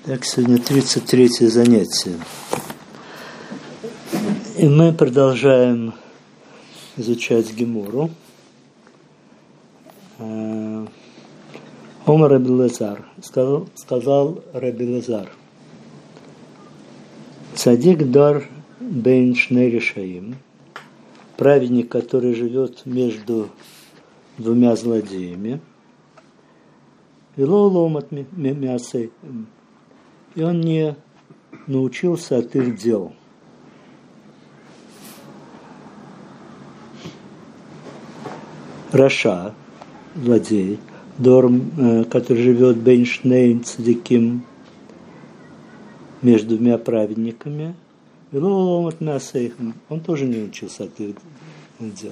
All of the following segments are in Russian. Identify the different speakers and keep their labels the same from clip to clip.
Speaker 1: Так, сегодня 33-е занятие. И мы продолжаем изучать Гемору. Омар Раби Элазар. Сказал Раби Элазар. Цадик дар бейн шней решаим. Праведник, который живет между двумя злодеями. Вело ломат мясой. И он не научился от их дел. Раша, злодей, Дорм, который живет бейн шней цадиким, между двумя праведниками, он тоже не учился от их дел.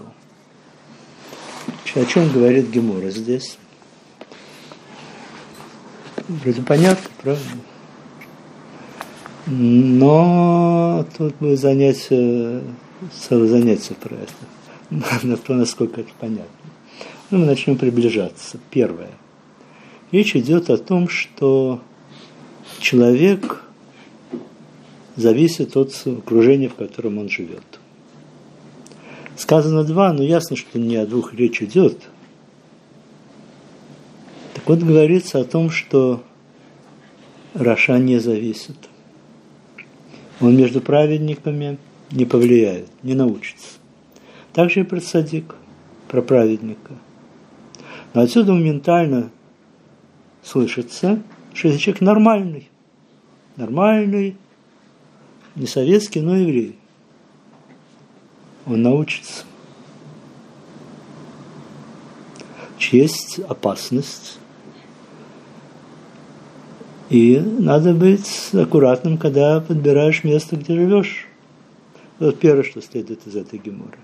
Speaker 1: О чем говорит Гемора здесь? Вроде понятно, правда? Но тут будет целое занятие про это. На то, насколько это понятно. Ну, мы начнем приближаться. Первое. Речь идет о том, что человек зависит от окружения, в котором он живет. Сказано два, но ясно, что не о двух речь идет. Так вот, говорится о том, что Раша не зависит. Он между праведниками не повлияет, не научится. Также и про цадик, про праведника. Но отсюда моментально слышится, что это человек нормальный. Нормальный, не советский, но еврей. Он научится. Есть опасность. И надо быть аккуратным, когда подбираешь место, где живешь. Вот первое, что следует из этой геморы.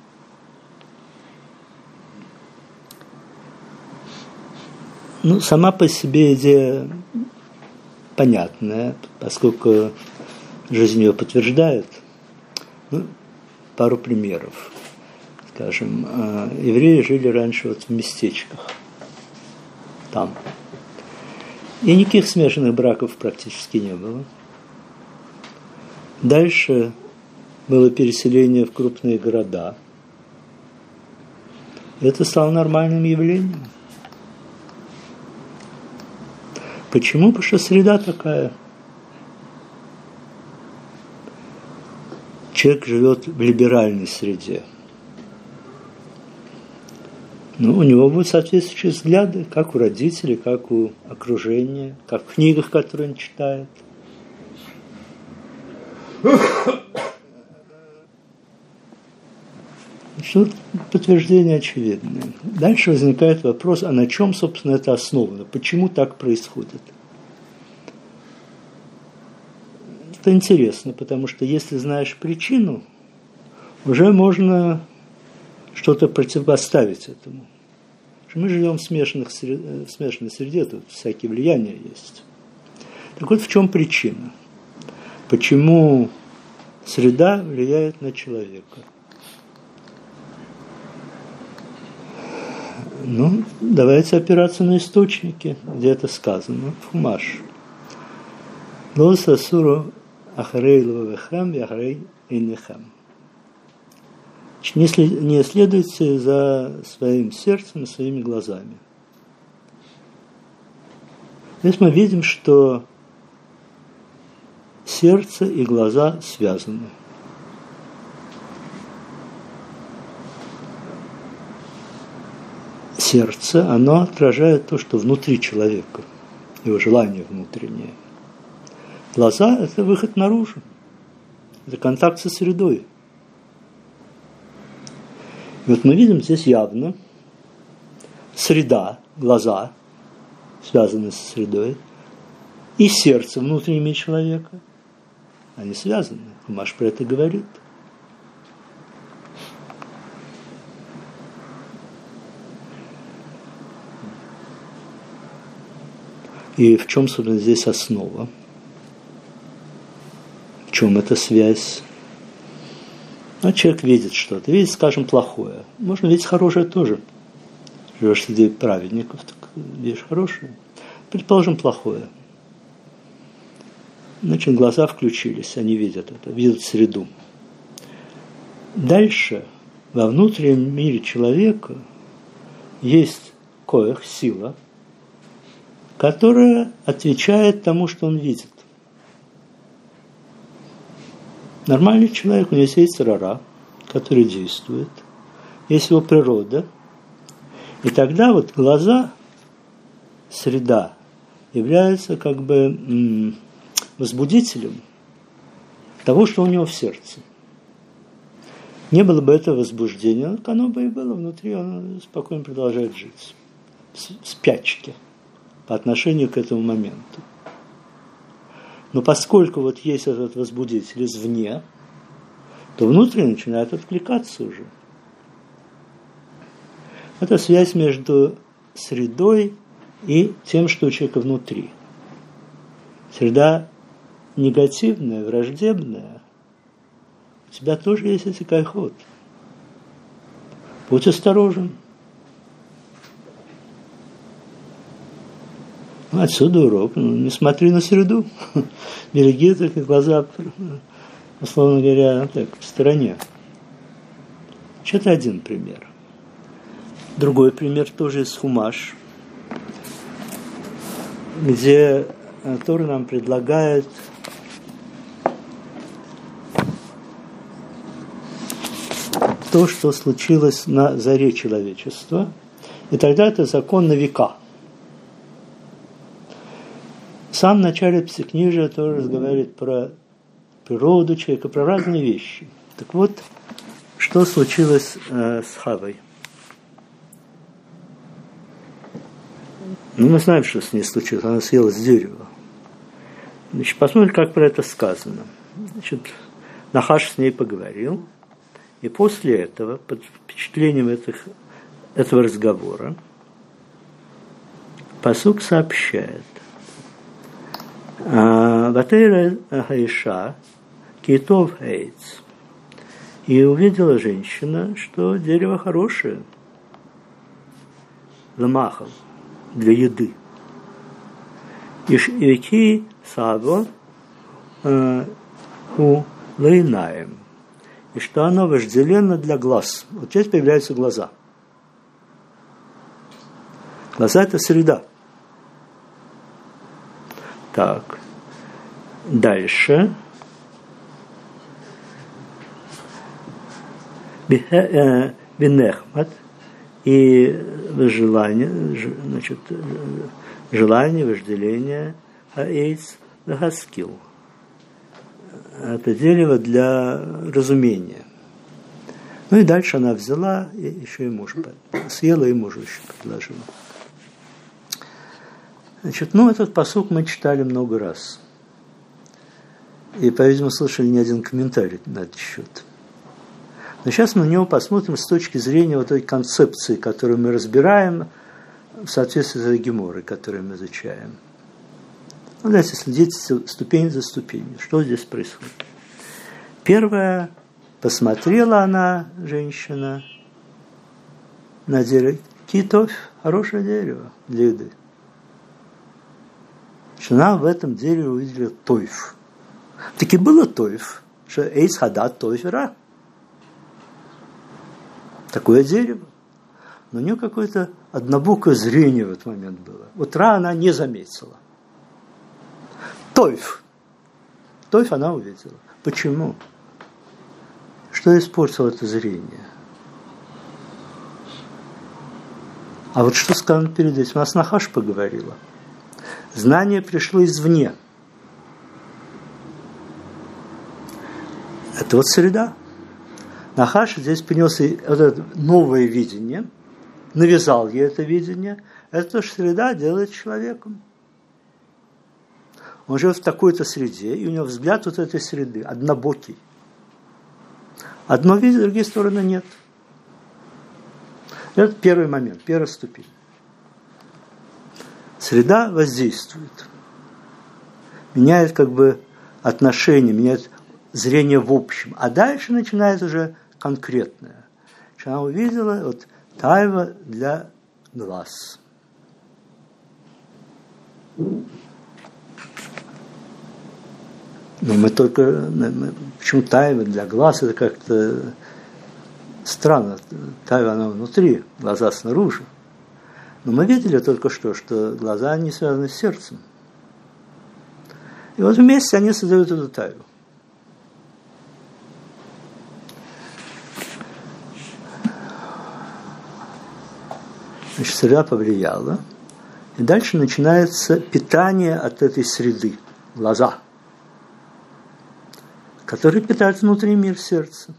Speaker 1: Ну, сама по себе идея понятная, поскольку жизнь ее подтверждает. Ну, пару примеров. Скажем, евреи жили раньше вот в местечках. Там. И никаких смешанных браков практически не было. Дальше было переселение в крупные города. Это стало нормальным явлением. Почему? Потому что среда такая. Человек живет в либеральной среде. Ну, у него будут соответствующие взгляды, как у родителей, как у окружения, как в книгах, которые он читает. Тут подтверждение очевидное. Дальше возникает вопрос, а на чем, собственно, это основано? Почему так происходит? Это интересно, потому что если знаешь причину, уже можно что-то противопоставить этому. Мы живем в смешанной среде, тут всякие влияния есть. Так вот, в чем причина? Почему среда влияет на человека? Ну, давайте опираться на источники, где это сказано. Хумаш. Ло сасуру ахарей лвавехам и ахарей иннехам. Не следуйте за своим сердцем и своими глазами. Здесь мы видим, что сердце и глаза связаны. Сердце, оно отражает то, что внутри человека, его желание внутреннее. Глаза – это выход наружу, это контакт со средой. И вот мы видим здесь явно среда, глаза, связаны со средой, и сердце внутреннее человека, они связаны. Хумаш про это говорит. И в чем, собственно, здесь основа? В чем эта связь? А человек видит что-то, видит, скажем, плохое. Можно видеть хорошее тоже. Живешь среди праведников, так видишь хорошее. Предположим, плохое. Значит, глаза включились, они видят это, видят среду. Дальше во внутреннем мире человека есть коэх, сила, которая отвечает тому, что он видит. Нормальный человек, у него есть царара, который действует, есть его природа. И тогда вот глаза, среда, являются как бы возбудителем того, что у него в сердце. Не было бы этого возбуждения, оно бы и было внутри, оно спокойно продолжает жить. В спячке по отношению к этому моменту. Но поскольку вот есть этот возбудитель извне, то внутри начинает откликаться уже. Это связь между средой и тем, что у человека внутри. Среда негативная, враждебная, у тебя тоже есть эти кайхот. Будь осторожен. Отсюда урок. Не смотри на среду. Береги только глаза, условно говоря, так, в стороне. Это один пример. Другой пример тоже из Хумаш, где Тора нам предлагает то, что случилось на заре человечества. И тогда это закон на века. В самом начале Псикнижия тоже разговаривает про природу человека, про разные вещи. Так вот, что случилось с Хавой? Ну, мы знаем, что с ней случилось. Она съела с дерева. Значит, посмотрим, как про это сказано. Значит, Нахаш с ней поговорил. И после этого, под впечатлением этого разговора, пасук сообщает: Ватейра Хаиша Кейтов Эйц. И увидела женщина, что дерево хорошее, ламахал, для еды. Ишки саго у лейнаем. И что оно вожделенно для глаз. Вот здесь появляются глаза. Глаза – это среда. Так. Дальше. Бинехмат. И желание, значит, желание, вожделение, аэйц, гаскил. Это дерево для разумения. Ну и дальше она взяла, и еще и муж съела, и мужу еще предложила. Значит, этот пасук мы читали много раз. И, по-видимому, слышали не один комментарий на этот счет. Но сейчас мы на него посмотрим с точки зрения вот этой концепции, которую мы разбираем в соответствии с этой геморой, которую мы изучаем. Давайте следить ступень за ступенью. Что здесь происходит? Первое, посмотрела она, женщина, на дерево. Китов, хорошее дерево для еды. Она в этом дереве увидела тойф. Таки было тойф, что эйс хадат тойф ра. Такое дерево. Но у нее какое-то однобокое зрение в этот момент было. Вот ра она не заметила. Тойф. Тойф она увидела. Почему? Что испортило это зрение? А вот что сказано перед этим? У нас Нахаш поговорила. Знание пришло извне. Это вот среда. Нахаш здесь принес это новое видение, навязал ей это видение. Это то, что среда делает человеком. Он живет в такой-то среде, и у него взгляд вот этой среды, однобокий. Одно видит, другие стороны нет. Это первый момент, первая ступень. Среда воздействует. Меняет как бы отношения, меняет зрение в общем. А дальше начинает уже конкретное. Она увидела вот тайва для глаз. Но мы только, почему тайва для глаз, это как-то странно. Тайва, она внутри, глаза снаружи. Но мы видели только что глаза не связаны с сердцем. И вот вместе они создают эту тайву. Значит, среда повлияла. И дальше начинается питание от этой среды, глаза, который питает внутренний мир сердца.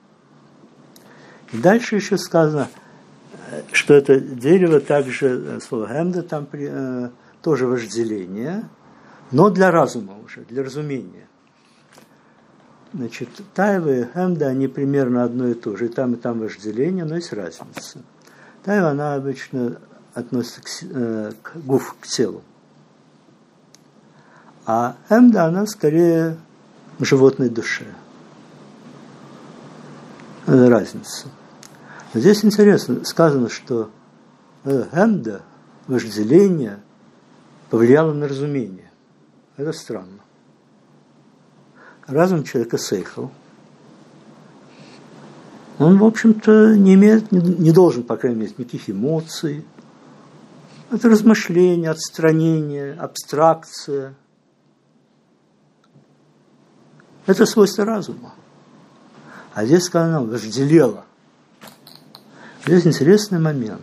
Speaker 1: И дальше еще сказано, что это дерево также, слово хемда, там тоже вожделение, но для разума уже, для разумения. Значит, тайва и хемда, они примерно одно и то же. И там вожделение, но есть разница. Тайва, она обычно относится к гуф, к телу. А хемда, она скорее к животной душе. Это разница. Но здесь интересно, сказано, что хемда, вожделение, повлияло на разумение. Это странно. Разум человека сейхал. Он, в общем-то, не должен, по крайней мере, никаких эмоций. Это размышление, отстранение, абстракция. Это свойство разума. А здесь сказано, вожделело. Здесь интересный момент.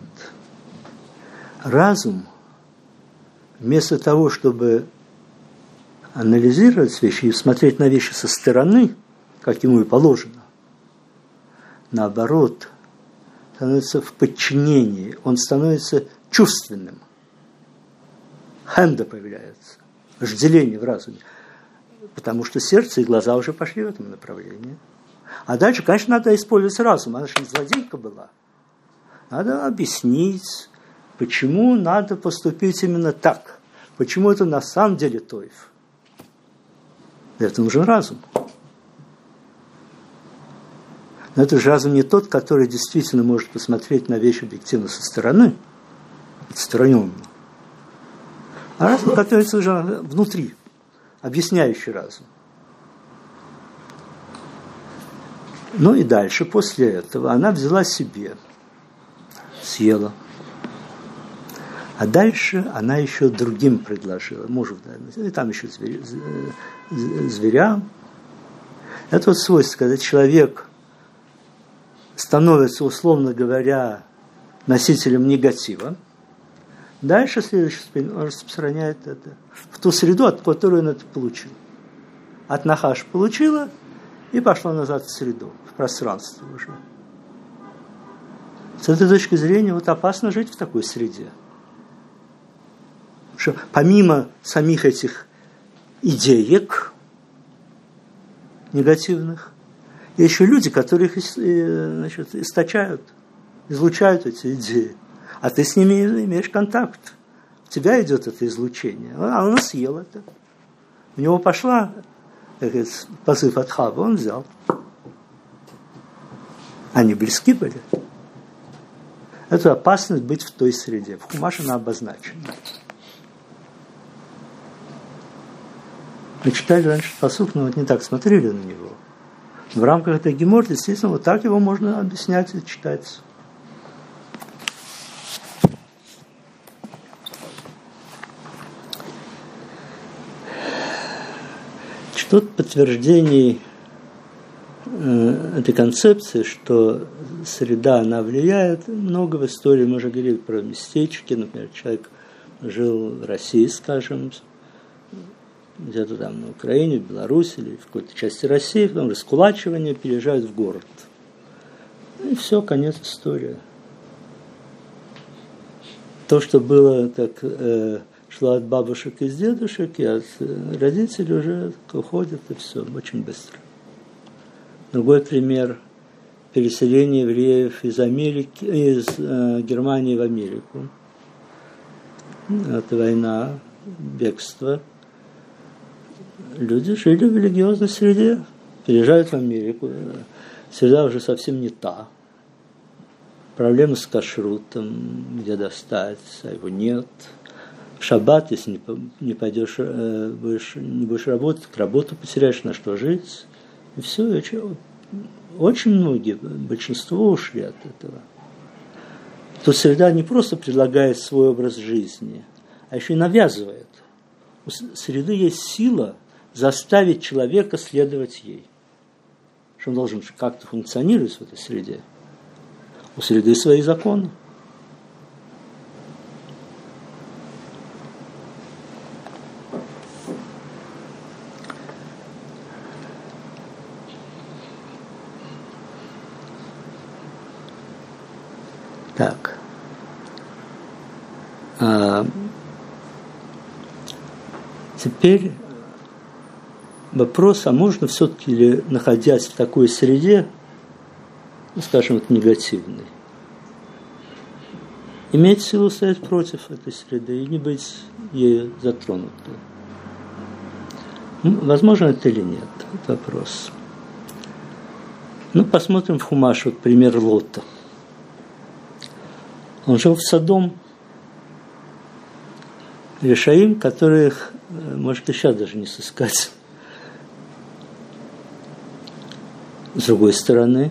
Speaker 1: Разум, вместо того, чтобы анализировать вещи и смотреть на вещи со стороны, как ему и положено, наоборот, становится в подчинении, он становится чувственным. Хемда появляется, вожделение в разуме, потому что сердце и глаза уже пошли в этом направлении. А дальше, конечно, надо использовать разум, она же не злодейка была. Надо объяснить, почему надо поступить именно так, почему это на самом деле тойф. Для этого нужен разум. Но это же разум не тот, который действительно может посмотреть на вещи объективно со стороны, отстраненно. А разум, который уже внутри, объясняющий разум. Ну и дальше, после этого, она взяла себе, съела. А дальше она еще другим предложила, мужу, и там еще зверям. Это вот свойство, когда человек становится, условно говоря, носителем негатива, дальше следующий он распространяет это в ту среду, от которой он это получил. От Нахаш получила и пошла назад в среду, в пространство уже. С этой точки зрения вот опасно жить в такой среде. Что помимо самих этих идеек негативных, есть еще люди, которые их, значит, источают, излучают эти идеи. А ты с ними имеешь контакт. У тебя идет это излучение. А он съел это. У него пошла, как говорится, позыв от Хава, он взял. Они близки были. Это опасность быть в той среде. В Хумаше она обозначена. Мы читали раньше пасук, но вот не так смотрели на него. В рамках этой гемор, естественно, вот так его можно объяснять и читать. Что-то подтверждений этой концепции, что среда, она влияет, много в истории. Мы уже говорили про местечки. Например, человек жил в России, скажем, где-то там на Украине, в Беларуси или в какой-то части России, потом раскулачивание, переезжают в город. И все, конец истории. То, что было, так шло от бабушек и дедушек, и от родителей уже уходит, и все, очень быстро. Другой пример – переселение евреев из Германии в Америку. Это война, бегство. Люди жили в религиозной среде, переезжают в Америку. Среда уже совсем не та. Проблемы с кашрутом, где достать, а его нет. шаббат, если не пойдешь, не будешь работать, работу потеряешь, на что жить. И все, очень многие, большинство ушли от этого. То среда не просто предлагает свой образ жизни, а еще и навязывает. У среды есть сила заставить человека следовать ей. Что он должен как-то функционировать в этой среде. У среды свои законы. Так. Теперь вопрос, а можно все-таки ли, находясь в такой среде, ну, скажем, вот негативной, иметь силу стоять против этой среды и не быть ею затронутым? Возможно это или нет, это вопрос. Ну, посмотрим в Хумаш, вот пример Лота. Он жил в Содом, решаим, которых, может, и сейчас даже не сыскать. С другой стороны,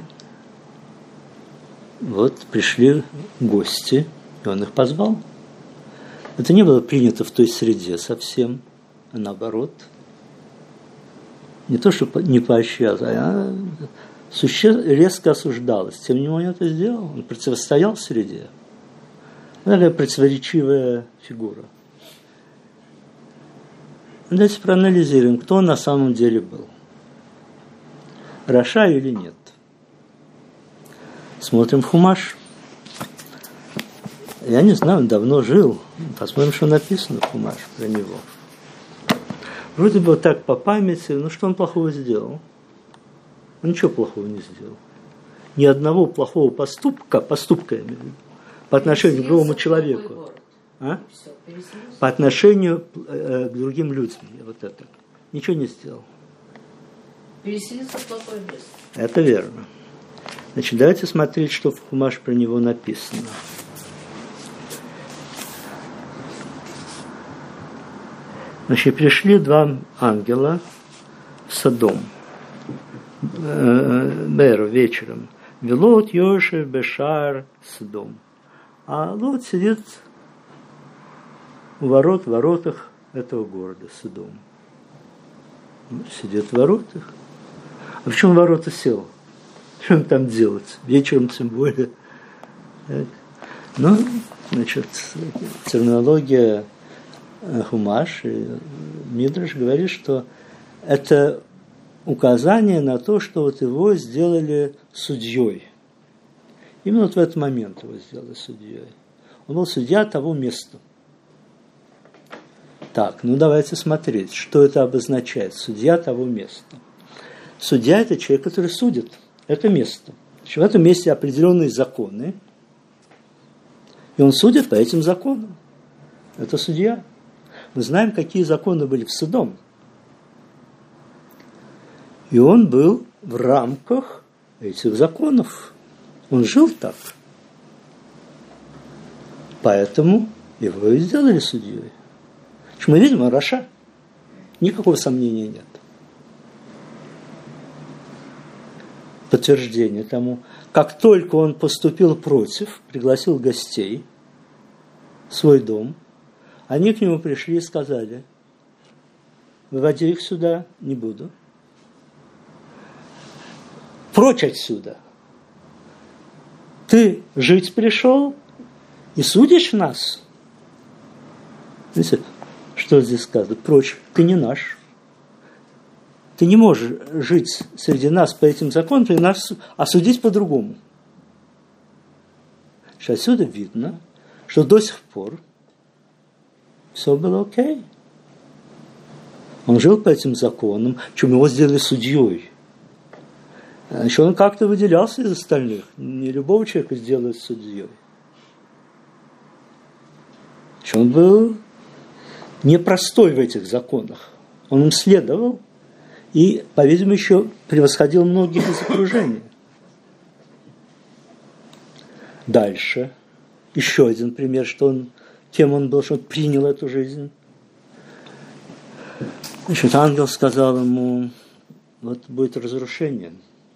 Speaker 1: вот пришли гости, и он их позвал. Это не было принято в той среде совсем, а наоборот. Не то, что не поощрялось, а резко осуждалось. Тем не менее, он это сделал, он противостоял среде. Такая противоречивая фигура. Давайте проанализируем, кто он на самом деле был. Раша или нет. Смотрим в Хумаш. Я не знаю, он давно жил. Посмотрим, что написано в Хумаш про него. Вроде бы так по памяти, но что он плохого сделал? Он ничего плохого не сделал. Ни одного плохого поступка я имею в виду, по отношению к другому человеку. По отношению к другим людям. Вот это. Ничего не сделал.
Speaker 2: Переселиться в плохое место.
Speaker 1: Это верно. Значит, давайте смотреть, что в Хумаш про него написано. Значит, пришли два ангела в Содом. Вечером. Велот Йошев Бешар Содом. А Лот сидит у ворот, в воротах этого города Содом. Сидит в воротах. А почему в ворота сел? Что он там делать? Вечером тем более. Так. Ну, значит, терминология Хумаш и Мидраш говорит, что это указание на то, что вот его сделали судьей. Именно вот в этот момент его сделали судьей. Он был судья того места. Так, ну давайте смотреть, что это обозначает. Судья того места. Судья – это человек, который судит. Это место. В этом месте определенные законы. И он судит по этим законам. Это судья. Мы знаем, какие законы были в Содом. И он был в рамках этих законов. Он жил так. Поэтому его и сделали судьей. Что мы видим, он раша. Никакого сомнения нет. Подтверждение тому. Как только он поступил против, пригласил гостей в свой дом, они к нему пришли и сказали: выводи их сюда, не буду. Прочь отсюда. Ты жить пришел и судишь нас? Видите, что здесь сказано? Прочь, ты не наш. Ты не можешь жить среди нас по этим законам, и нас осудить по-другому. Отсюда видно, что до сих пор все было окей. Он жил по этим законам, чем его сделали судьей. Еще он как-то выделялся из остальных. Не любого человека сделают судьей. Еще он был непростой в этих законах. Он им следовал и, по-видимому, еще превосходил многих из окружения. Дальше. Еще один пример, что он кем он был, что он принял эту жизнь. Значит, ангел сказал ему, вот будет разрушение.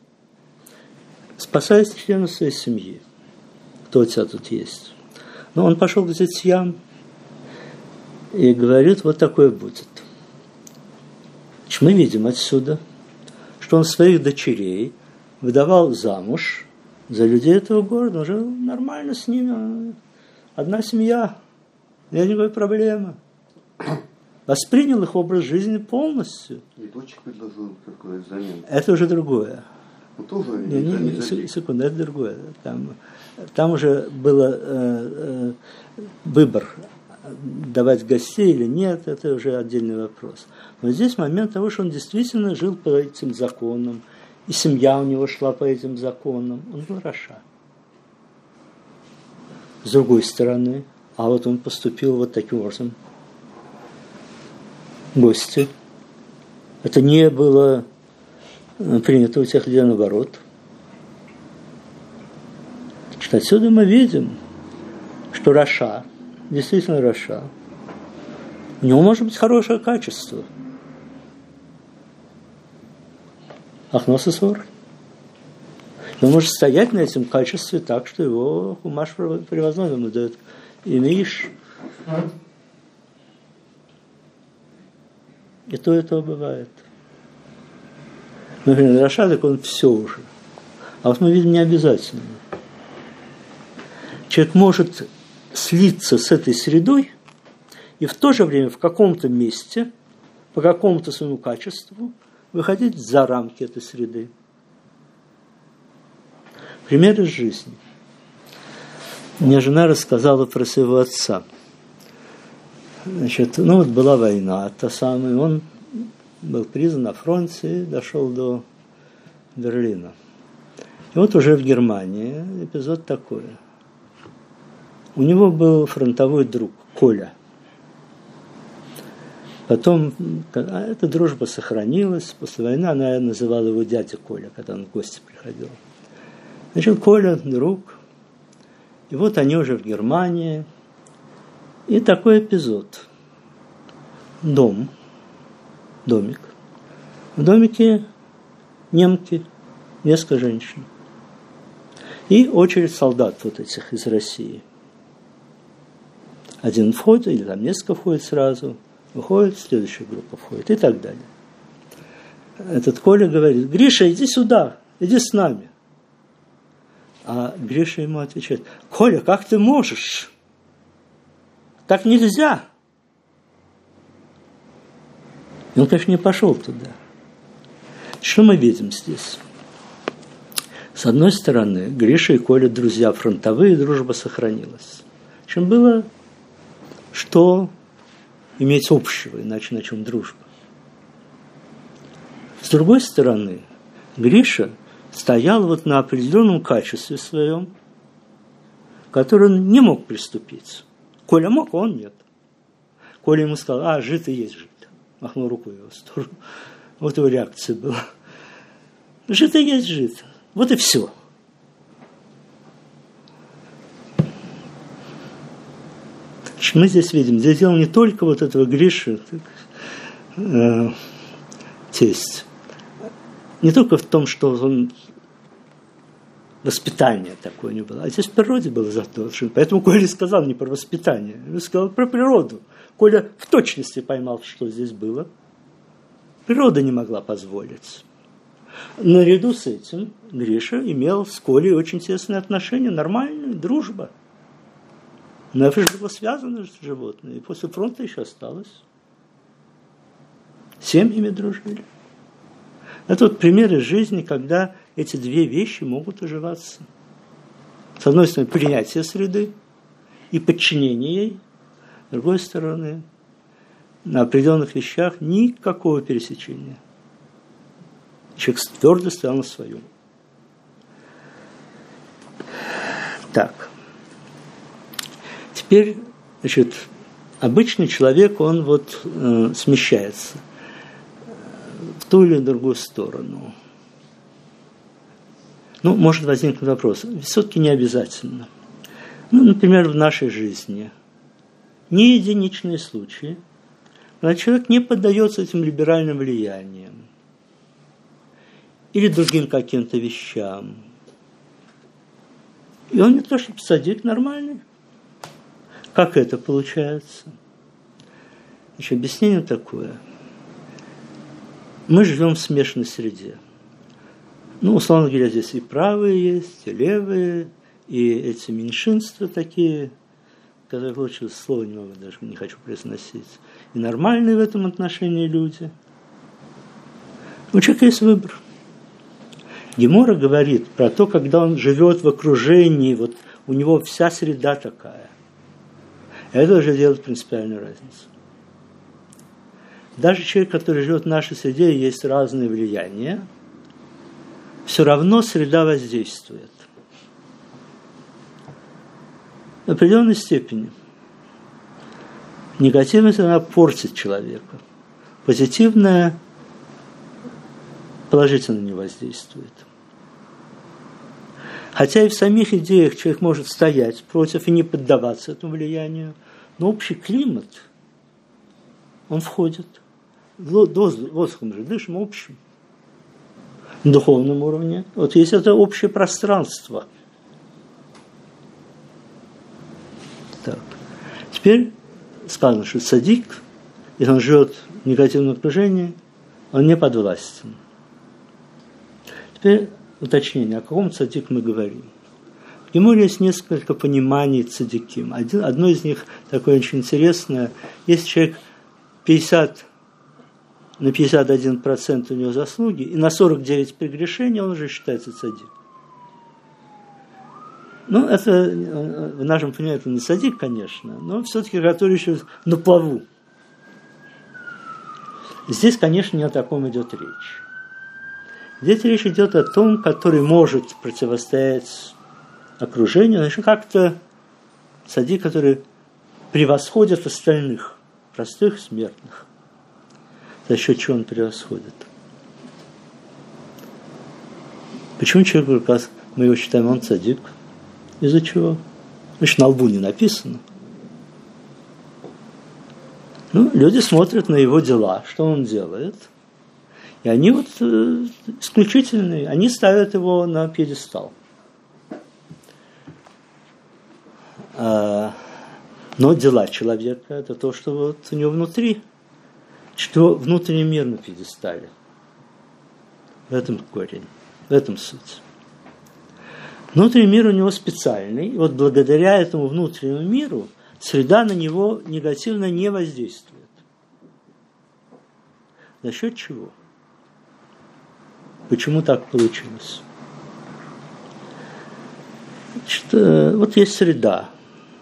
Speaker 1: Спасай членов своей семьи, кто у тебя тут есть. Но он пошел к зятьям и говорит, вот такое будет. Значит, мы видим отсюда, что он своих дочерей выдавал замуж за людей этого города, уже нормально с ними, одна семья, нет никакой проблемы. Воспринял их образ жизни полностью.
Speaker 3: И дочек предложил какое взамен.
Speaker 1: Это уже другое.
Speaker 3: Ну, тоже
Speaker 1: Секунду, это другое. Там уже был выбор, давать гостей или нет, это уже отдельный вопрос. Но здесь момент того, что он действительно жил по этим законам, и семья у него шла по этим законам. Он был раша. С другой стороны, а вот он поступил вот таким образом. Гости. Это не было принято у тех людей, наоборот. Отсюда мы видим, что раша, действительно раша, у него может быть хорошее качество. Ахнос и Сор. Он может стоять на этом качестве так, что его хумаш превозносит, ему дает имя Иш. И то этого бывает. Например, раша, так он все уже. А вот мы видим не обязательно. Человек может слиться с этой средой и в то же время в каком-то месте, по какому-то своему качеству, выходить за рамки этой среды. Пример из жизни. Мне жена рассказала про своего отца. Значит, вот была война, та самая, он был призван на фронте и дошел до Берлина. И вот уже в Германии эпизод такой. У него был фронтовой друг, Коля. Потом, эта дружба сохранилась, после войны она называла его дядя Коля, когда он в гости приходил. Значит, Коля, друг, и вот они уже в Германии. И такой эпизод. Домик. В домике немки, несколько женщин. И очередь солдат вот этих из России. Один входит, или там несколько входит сразу, выходит, следующая группа входит и так далее. Этот Коля говорит: Гриша, иди сюда, иди с нами. А Гриша ему отвечает: Коля, как ты можешь? Так нельзя. И он, конечно, не пошел туда. Что мы видим здесь? С одной стороны, Гриша и Коля друзья фронтовые, дружба сохранилась. Чем было что иметь общего, иначе на чем дружба. С другой стороны, Гриша стоял вот на определенном качестве своем, которое он не мог приступить. Коля мог, а он нет. Коля ему сказал: жид и есть жид. Махнул рукой в его сторону. Вот его реакция была. Жид и есть жид. Вот и все. Мы здесь видим, здесь дело не только вот этого Гриши, тесть, не только в том, что он воспитание такое не было, а здесь в природе было заточено. Поэтому Коля сказал не про воспитание, он сказал про природу. Коля в точности поймал, что здесь было. Природа не могла позволить. Наряду с этим Гриша имел с Колей очень тесные отношения, нормальная дружба. Нефиш было связано с животными, и после фронта еще осталось. Семьями дружили. Это вот пример из жизни, когда эти две вещи могут уживаться. С одной стороны, принятие среды и подчинение ей. С другой стороны, на определенных вещах никакого пересечения. Человек твердо стоял на своем. Так. Теперь, значит, обычный человек, он вот смещается в ту или другую сторону. Ну, может возникнуть вопрос. Все-таки не обязательно. Ну, например, в нашей жизни. не единичные случаи, когда человек не поддается этим либеральным влияниям или другим каким-то вещам. И он не то чтобы садик нормальный. Как это получается? Значит, объяснение такое. Мы живем в смешанной среде. Ну, условно говоря, здесь и правые есть, и левые, и эти меньшинства такие, которых лучше слова немного даже не хочу произносить, и нормальные в этом отношении люди. У человека есть выбор. Гемора говорит про то, когда он живет в окружении, вот у него вся среда такая. Это уже делает принципиальную разницу. Даже человек, который живет в нашей среде, есть разные влияния, все равно среда воздействует. В определенной степени. Негативность, она портит человека. Позитивная положительно не воздействует. Хотя и в самих идеях человек может стоять против и не поддаваться этому влиянию, но общий климат, он входит. Воздухом же дышим общим. На духовном уровне. Вот есть это общее пространство. Так. Теперь сказано, что цадик, если он живет в негативном окружении, он не подвластен. Теперь уточнение, о каком цадик мы говорим. В Геморе есть несколько пониманий цадиким. Одно из них такое очень интересное. Если человек 50 на 51% у него заслуги, и на 49 прегрешений он уже считается цадик. Ну, это в нашем понимании это не цадик, конечно, но все-таки который еще на плаву. Здесь, конечно, не о таком идет речь. Здесь речь идет о том, который может противостоять окружению, значит, как-то цадик, который превосходит остальных, простых смертных. За счет чего он превосходит? Почему человек, как мы его считаем, он цадик? Из-за чего? Значит, на лбу не написано. Ну, люди смотрят на его дела, что он делает, и они вот исключительные, они ставят его на пьедестал. Но дела человека – это то, что вот у него внутри, что внутренний мир на пьедестале. В этом корень, в этом суть. Внутренний мир у него специальный, и вот благодаря этому внутреннему миру среда на него негативно не воздействует. За счет чего? Почему так получилось? Значит, вот есть среда.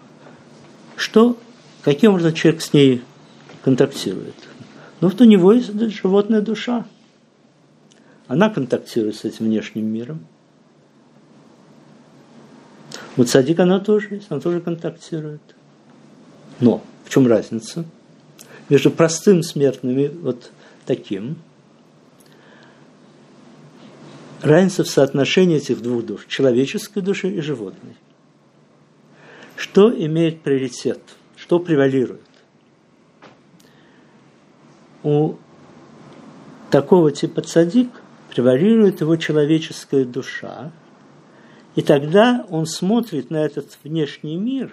Speaker 1: Каким образом человек с ней контактирует? Ну, вот у него есть животная душа. Она контактирует с этим внешним миром. Вот цадик она тоже есть, она тоже контактирует. Но в чем разница? Между простым смертным и вот таким. Разница в соотношении этих двух душ, человеческой души и животной. Что имеет приоритет? Что превалирует? У такого типа цадик превалирует его человеческая душа, и тогда он смотрит на этот внешний мир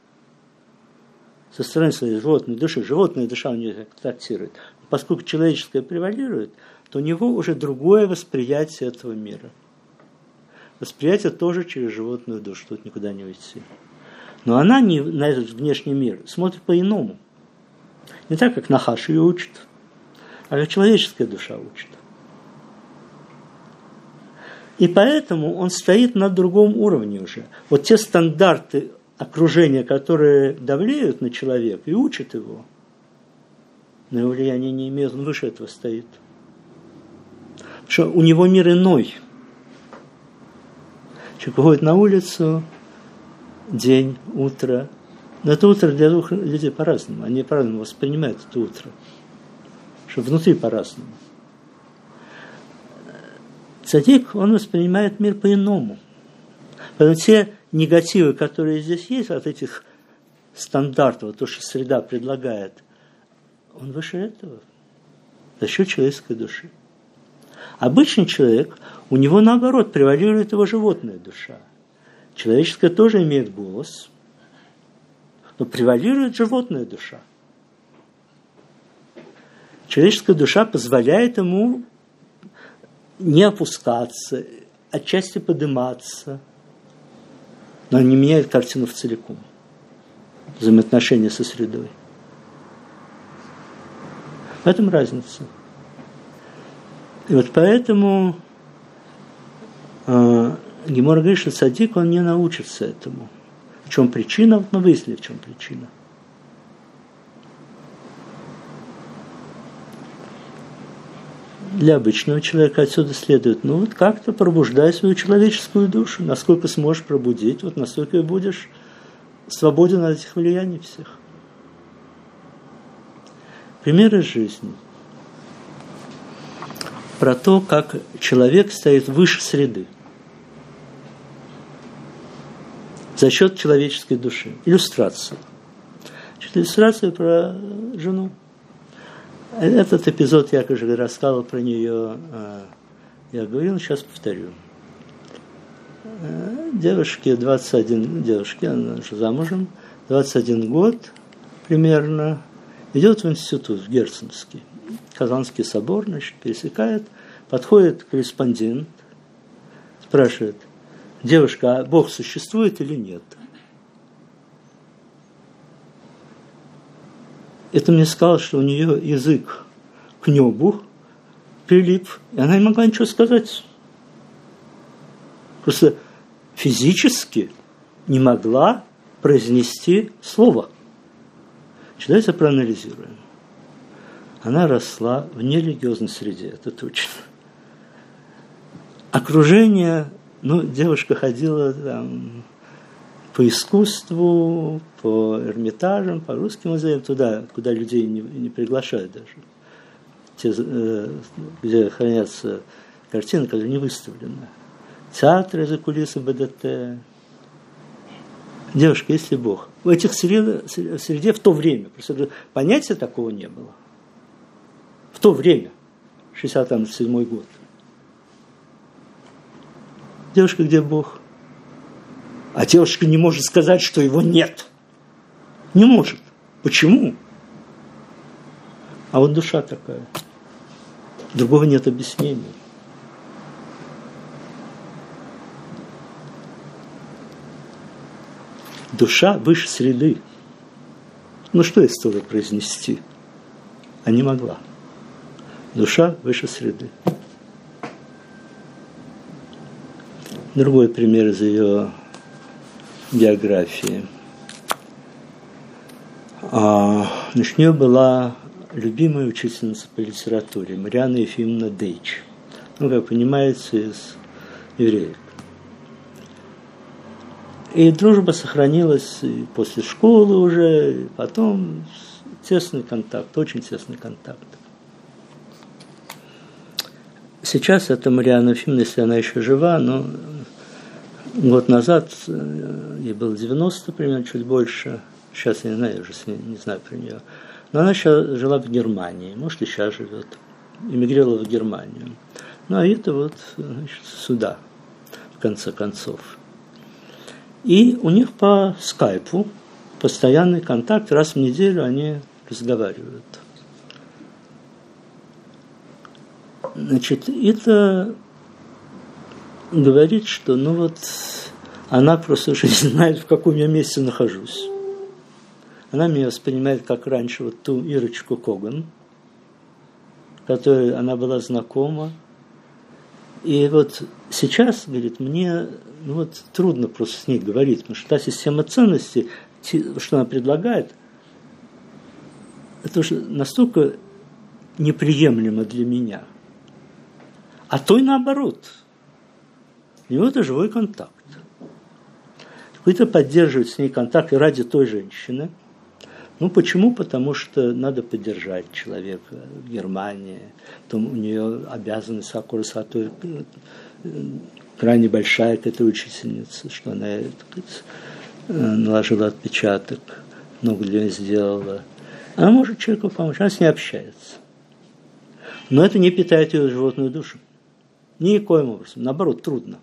Speaker 1: со стороны своей животной души. Животная душа у него контактирует. Поскольку человеческая превалирует, то у него уже другое восприятие этого мира. Восприятие тоже через животную душу, тут никуда не уйти. Но она на этот внешний мир смотрит по-иному. Не так, как Нахаш ее учит, а как человеческая душа учит. И поэтому он стоит на другом уровне уже. Вот те стандарты окружения, которые давлеют на человека и учат его, но его влияния не имеют, он выше этого стоит. Потому что у него мир иной. Человек выходит на улицу, день, утро. Но это утро для двух людей по-разному. Они по-разному воспринимают это утро. Что внутри по-разному. Цадик, он воспринимает мир по-иному. Поэтому те негативы, которые здесь есть, от этих стандарта, вот то, что среда предлагает, он выше этого, за счет человеческой души. Обычный человек, у него наоборот превалирует его животная душа. Человеческая тоже имеет голос, но превалирует животная душа. Человеческая душа позволяет ему не опускаться, отчасти подниматься, но не меняет картину в целиком. Взаимоотношения со средой. В этом разница. И вот поэтому Гемора говорит, что цадик, он не научится этому. В чем причина? Вот мы выяснили, в чем причина. Для обычного человека отсюда следует, ну вот как-то пробуждай свою человеческую душу, насколько сможешь пробудить, вот настолько и будешь свободен от этих влияний всех. Примеры жизни. Про то, как человек стоит выше среды. За счет человеческой души. Иллюстрация. Иллюстрация про жену. Этот эпизод я уже рассказывал про нее, я говорил, сейчас повторю. Девушке 21, она уже замужем, 21 год примерно, идет в институт, в Герценовский, Казанский собор, значит, пересекает, подходит корреспондент, спрашивает, девушка, а Бог существует или нет? Это мне сказал, что у нее язык к небу прилип, и она не могла ничего сказать. Просто физически не могла произнести слово. Давайте проанализируем. Она росла в нерелигиозной среде, это точно. Окружение, девушка ходила там по искусству, по Эрмитажам, по русским музеям, туда, куда людей не приглашают даже. Те, где хранятся картины, которые не выставлены. Театры за кулисы БДТ. Девушка, есть ли Бог? В этих среде в то время, просто понятия такого не было. В то время, 67-й год. Девушка, где Бог? А девушка не может сказать, что его нет. Не может. Почему? А вот душа такая. Другого нет объяснения. Душа выше среды. Что я стоило произнести? А не могла. Душа выше среды. Другой пример из ее биографии. У нее была любимая учительница по литературе Марианна Ефимовна Дейч. Как понимаете, из евреев. И дружба сохранилась и после школы уже, и потом тесный контакт, очень тесный контакт. Сейчас эта Марианна Ефимовна, если она еще жива, но год назад, ей было 90 примерно, чуть больше, сейчас я не знаю, я уже не знаю про нее, но она сейчас жила в Германии, может и сейчас живет, эмигрировала в Германию. А это вот, значит, сюда, в конце концов. И у них по скайпу постоянный контакт, раз в неделю они разговаривают. Значит, это говорит, что она просто уже не знает, в каком я месте нахожусь. Она меня воспринимает как раньше ту Ирочку Коган, которой она была знакома. И сейчас, говорит, мне трудно просто с ней говорить, потому что та система ценностей, что она предлагает, это уже настолько неприемлемо для меня. А то и наоборот. У него это живой контакт. Какой-то поддерживать с ней контакт ради той женщины. Почему? Потому что надо поддержать человека в Германии. Потом у нее обязанность аккурсатой крайне большая к этой учительнице, что она наложила отпечаток. много для нее сделала. Она может человеку помочь, она с ней общается. Но это не питает ее животную душу. Никоим образом. Наоборот, трудно.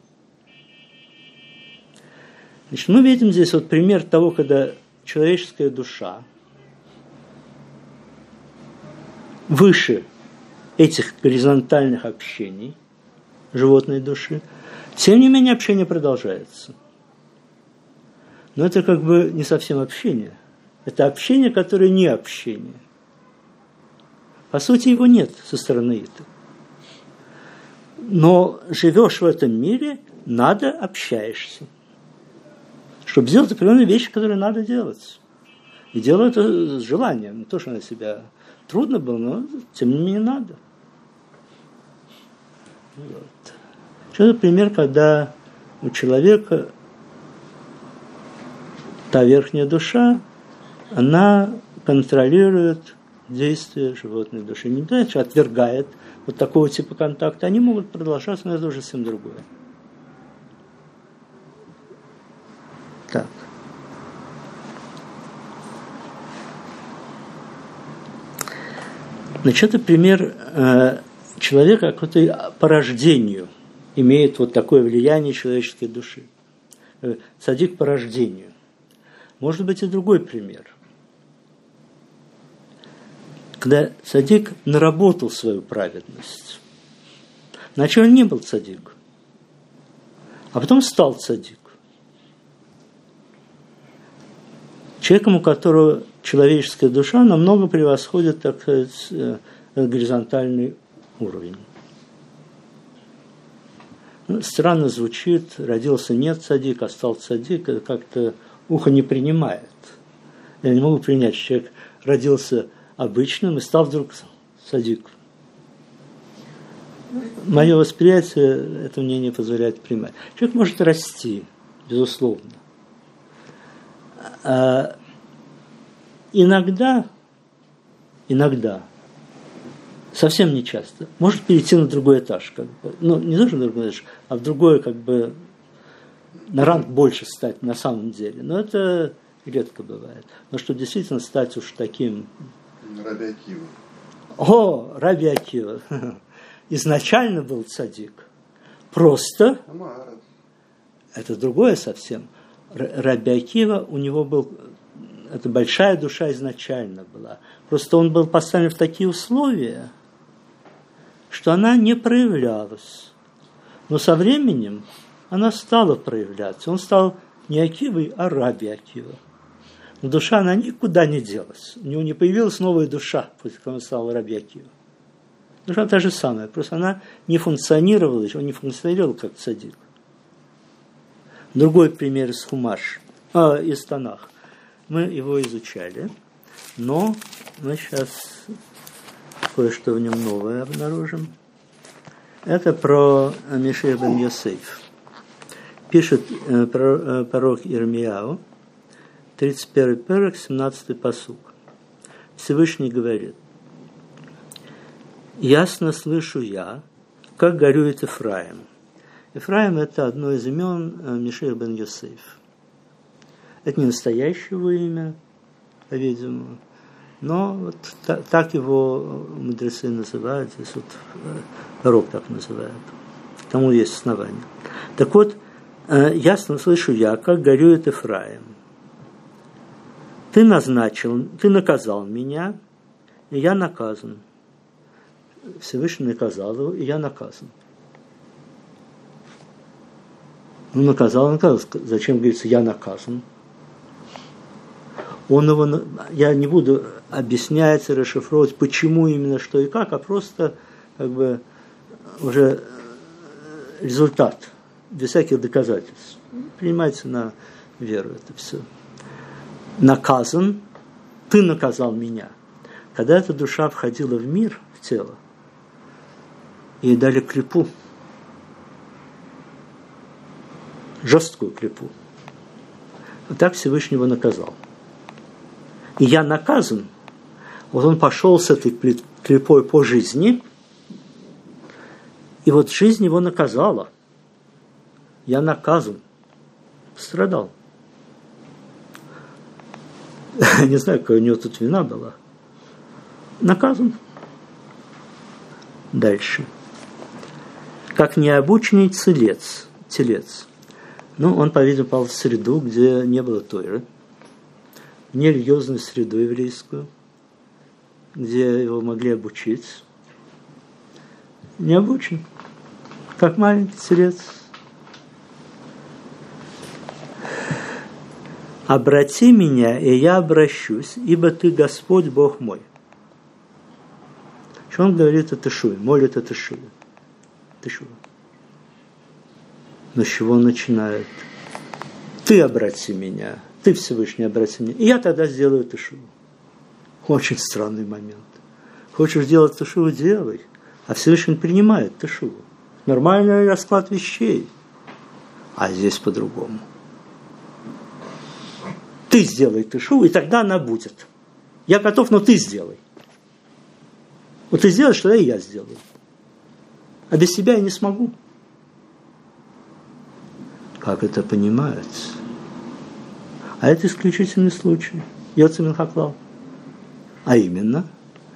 Speaker 1: Значит, мы видим здесь вот пример того, когда человеческая душа выше этих горизонтальных общений животной души, тем не менее общение продолжается. Но это как бы не совсем общение. Это общение, которое не общение. По сути, его нет со стороны этого. Но живешь в этом мире, надо общаешься. Чтобы сделать определенные вещи, которые надо делать. И делаю это с желанием. Не то, что на себя трудно было, но тем не менее надо. Вот. Еще пример, когда у человека та верхняя душа, она контролирует действия животной души. Не дальше отвергает вот такого типа контакта. Они могут продолжаться, но это уже совсем другое. Так. Значит, это пример человека, который по рождению имеет вот такое влияние человеческой души. Цадик по рождению. Может быть и другой пример. Когда цадик наработал свою праведность. Вначале он не был цадик, а потом стал цадик. Человеком, у которого человеческая душа намного превосходит, так сказать, горизонтальный уровень. Ну, странно звучит, родился нет цадик, а стал цадик, это как-то ухо не принимает. Я не могу принять, что человек родился обычным и стал вдруг цадик. Мое восприятие это мне не позволяет принимать. Человек может расти, безусловно. Иногда, совсем не часто, может перейти на другой этаж. Как бы. Ну, не должен на другой этаж, а в другой, как бы, на ранг больше стать на самом деле. Но это редко бывает. Но что действительно стать уж таким...
Speaker 3: Раби Акива.
Speaker 1: О, Раби Акива. Изначально был цадик. Просто... Это другое совсем. Раби Акива, у него был... Это большая душа изначально была. Просто он был поставлен в такие условия, что она не проявлялась. Но со временем она стала проявляться. Он стал не Акивой, а Раби Акива. Но душа, она никуда не делась. У него не появилась новая душа, после того, как он стал Раби Акива. Душа та же самая, просто она не функционировала еще, он не функционировал как цадик. Другой пример из Хумаш, из Танах. Мы его изучали, но мы сейчас кое-что в нем новое обнаружим. Это про Мишех бен Йосеф. Пишет пророк Ирмияу, 31 перек, 17 пасук. Всевышний говорит: «Ясно слышу я, как горюет Эфраим». Эфраим – это одно из имен Мишех бен Йосеф. Это не настоящее его имя, по-видимому, но вот так его мудрецы называют, здесь вот пророк так называет, к тому есть основания. Так вот, ясно слышу я, как горюет Эфраим. Ты наказал меня, и я наказан. Всевышний наказал его, и я наказан. Ну, наказал. Зачем говорится, я наказан? Я не буду объяснять, расшифровывать, почему именно, что и как, а просто как бы уже результат, без всяких доказательств. Принимайте на веру это все. Наказан, ты наказал меня. Когда эта душа входила в мир, в тело, ей дали клипу, жесткую клипу. Вот так Всевышний его наказал. И я наказан. Вот он пошел с этой клипой по жизни, и вот жизнь его наказала. Я наказан. Страдал. Не знаю, какая у него тут вина была. Наказан. Дальше. Как необученный телец. Ну, он, по-видимому, попал в среду, где не было Торы. В нерелигиозную среду еврейскую, где его могли обучить. Не обучен. Как маленький телец. «Обрати меня, и я обращусь, ибо ты Господь Бог мой». Что он говорит о Тешуве, молит о Тешуве. Но с чего он начинает? Ты обрати меня, ты Всевышний обрати меня, и я тогда сделаю Тешуву. Очень странный момент. Хочешь делать Тешуву, делай, а Всевышний принимает Тешуву. Нормальный расклад вещей, а здесь по-другому. Ты сделай Тешуву, и тогда она будет. Я готов, но ты сделай. Вот ты сделаешь, тогда и я сделаю. А без тебя я не смогу. Как это понимается? А это исключительный случай. Йоцэ мин хаклал. А именно,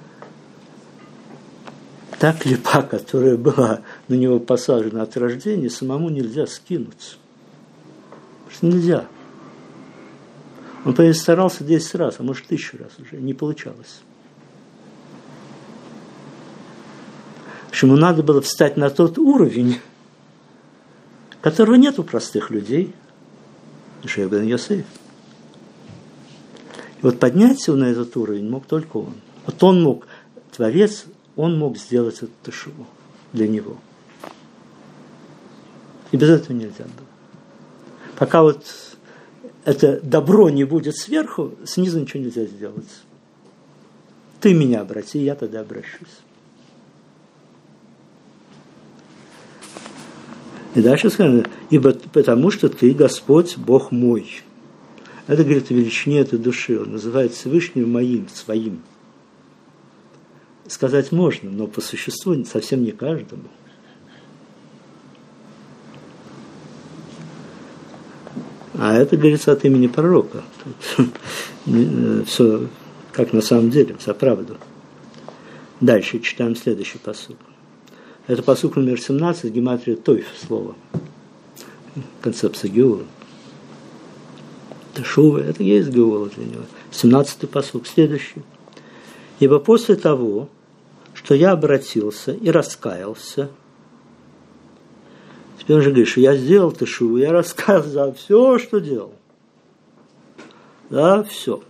Speaker 1: та клипа, которая была на него посажена от рождения, самому нельзя скинуть. Потому что нельзя. Он старался 10 раз, а может 1000 раз уже. Не получалось. В общем, ему надо было встать на тот уровень, которого нет у простых людей. Шейх бен Йосеф. И вот подняться на этот уровень мог только он. Вот он мог, Творец, он мог сделать эту тешуву для него. И без этого нельзя было. Пока вот это добро не будет сверху, снизу ничего нельзя сделать. Ты меня обрати, я тогда обращусь. И дальше сказано, ибо потому что ты Господь Бог мой. Это говорит о величине этой души. Он называет Всевышним моим, своим. Сказать можно, но по существу совсем не каждому. А это говорится от имени пророка. Все как на самом деле, вся правда. Дальше читаем следующий пасук. Это пасук номер 17, гематрия Тойф, слово. Концепция Геула. Тешува, это есть Геула для него. 17-й пасук, следующий. Ибо после того, что я обратился и раскаялся, теперь он же говорит, что я сделал тешуву, я раскаялся за все, что делал. Да, все.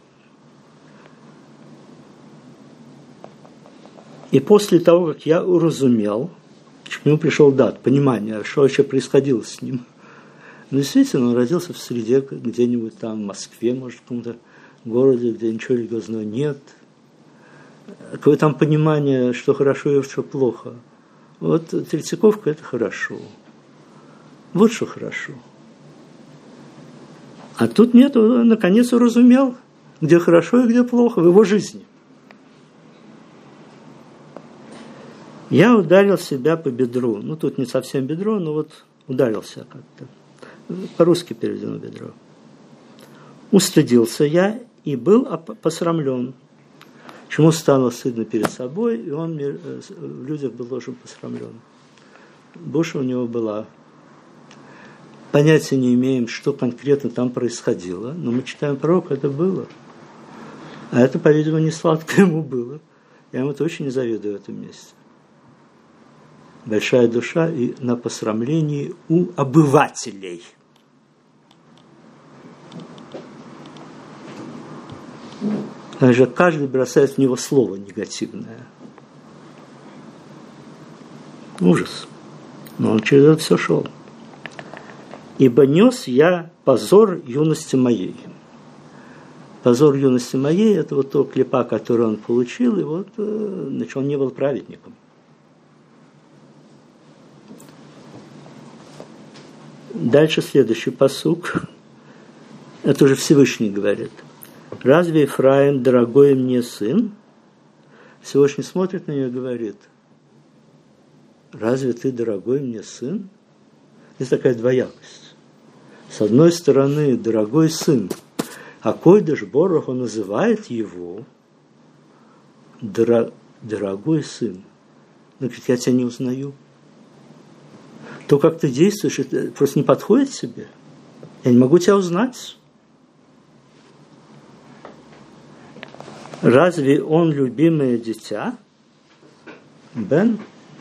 Speaker 1: И после того, как я уразумел, к нему пришел дат, понимание, что вообще происходило с ним. Но действительно, он родился в среде, где-нибудь там, в Москве, может, в каком-то городе, где ничего религиозного нет. Какое там понимание, что хорошо и что плохо. Вот Третьяковка – это хорошо. Вот что хорошо. А тут нет, он наконец уразумел, где хорошо и где плохо в его жизни. Я ударил себя по бедру. Ну, тут не совсем бедро, но вот ударился как-то. По-русски переведено бедро. Устыдился я и был посрамлен. Чему стало стыдно перед собой, и он в людях был тоже посрамлен. Буша у него была. Понятия не имеем, что конкретно там происходило, но мы читаем пророка, это было. А это, по-видимому, не сладко ему было. Я ему очень не завидую в этом месте. Большая душа и на посрамлении у обывателей. Даже каждый бросает в него слово негативное. Ужас. Но он через это все шел. Ибо нес я позор юности моей. Позор юности моей – это вот то клипа, который он получил, и вот значит, он не был праведником. Дальше следующий пасук. Это уже Всевышний говорит. «Разве Ефраим, дорогой мне сын?» Всевышний смотрит на нее и говорит, «Разве ты, дорогой мне сын?» Здесь такая двоякость. С одной стороны, дорогой сын, Акойдыш Борух, он называет его дорогой сын. Но ведь я тебя не узнаю. То, как ты действуешь, это просто не подходит тебе. Я не могу тебя узнать. Разве он любимое дитя? Бен?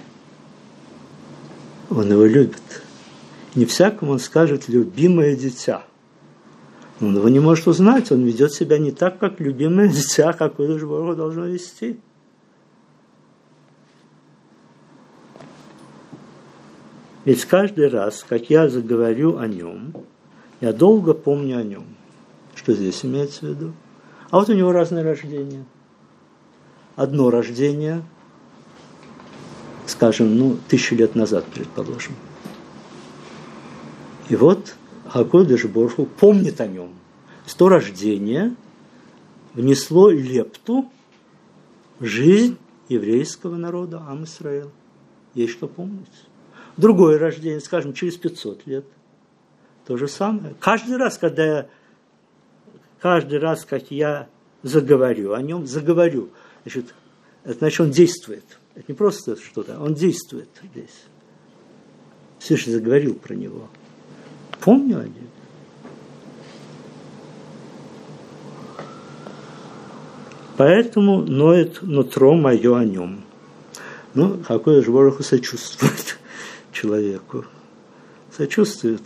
Speaker 1: Он его любит. Не всякому он скажет «любимое дитя». Он его не может узнать, он ведет себя не так, как любимое дитя, какое же Бог должно вести. Ведь каждый раз, как я заговорю о нем, я долго помню о нем. Что здесь имеется в виду? А вот у него разные рождения. Одно рождение, скажем, 1000 лет назад, предположим. И вот Акойдыш Борух Ху помнит о нем. То рождение внесло лепту в жизнь еврейского народа, Ам Исраэль. Есть что помнить. Другое рождение, скажем, через 500 лет. То же самое. Каждый раз, как я заговорю о нем, значит, он действует. Это не просто что-то, он действует здесь. Всевышний заговорил про него. Помню о нем. Поэтому ноет нутро мое о нем. Акойдыш Борух Ху сочувствует человеку. Сочувствует.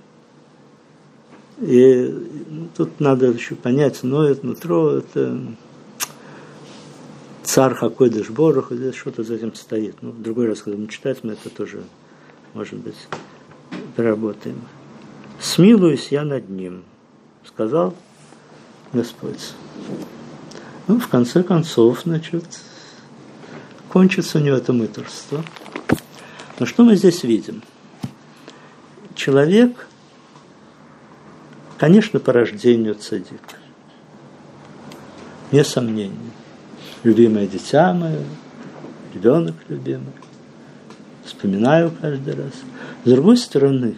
Speaker 1: И тут надо еще понять, ноет нутро, это царь Акойдыш Борух Ху, здесь что-то за этим стоит. В другой раз, когда мы читаем, мы это тоже, может быть, доработаем. «Смилуюсь я над ним», сказал Господь. В конце концов, кончится у него это мытарство. Но что мы здесь видим? Человек, конечно, по рождению цадик. Без сомнения. Любимое дитя мое, ребенок любимый. Вспоминаю каждый раз. С другой стороны,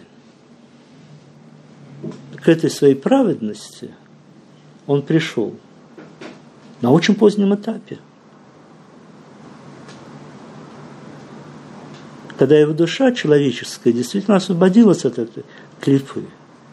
Speaker 1: к этой своей праведности он пришел на очень позднем этапе. Когда его душа человеческая действительно освободилась от этой клипы,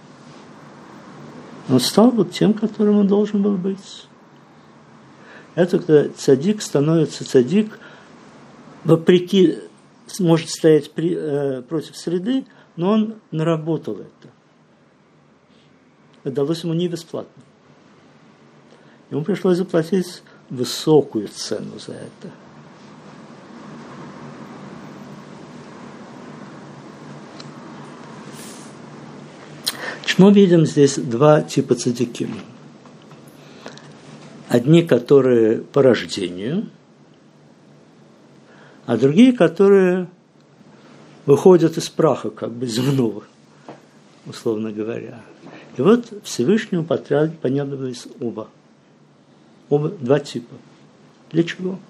Speaker 1: он стал тем, которым он должен был быть. Это когда цадик становится цадик, вопреки, может стоять против среды, но он наработал это. Это далось ему не бесплатно. Ему пришлось заплатить высокую цену за это. Мы видим здесь два типа цадиким. Одни, которые по рождению, а другие, которые выходят из праха, земного, условно говоря. И вот Всевышнему понадобились оба. Два типа. Для чего?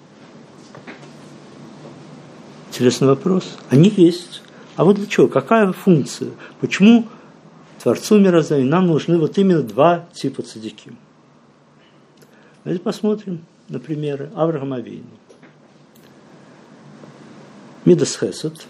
Speaker 1: Интересный вопрос. Они есть. А вот для чего? Какая функция? Почему Творцу мироздания нам нужны именно два типа цадиким? Давайте посмотрим на примеры Авраама Авину. Мидас Хесед.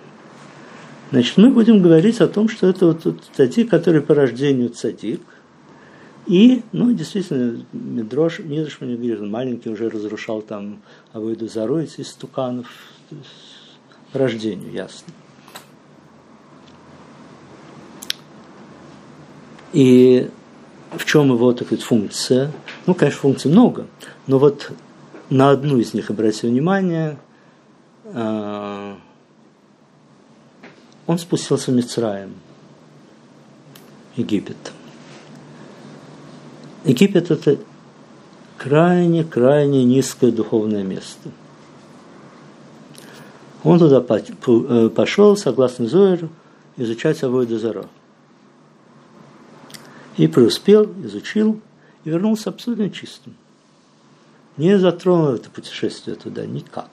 Speaker 1: Мы будем говорить о том, что это цадик, который по рождению цадик. И, действительно, Мидраш говорит, он маленький уже разрушал там Авойду Зару, эти истуканов. По рождению, ясно. И в чем его функция? Конечно, функций много, но на одну из них обратите внимание, он спустился в Мицраим, Египет. Египет – это крайне низкое духовное место. Он туда пошел, согласно Зоэру, изучать Авойду Зару. И преуспел, изучил, и вернулся абсолютно чистым. Не затронул это путешествие туда никак.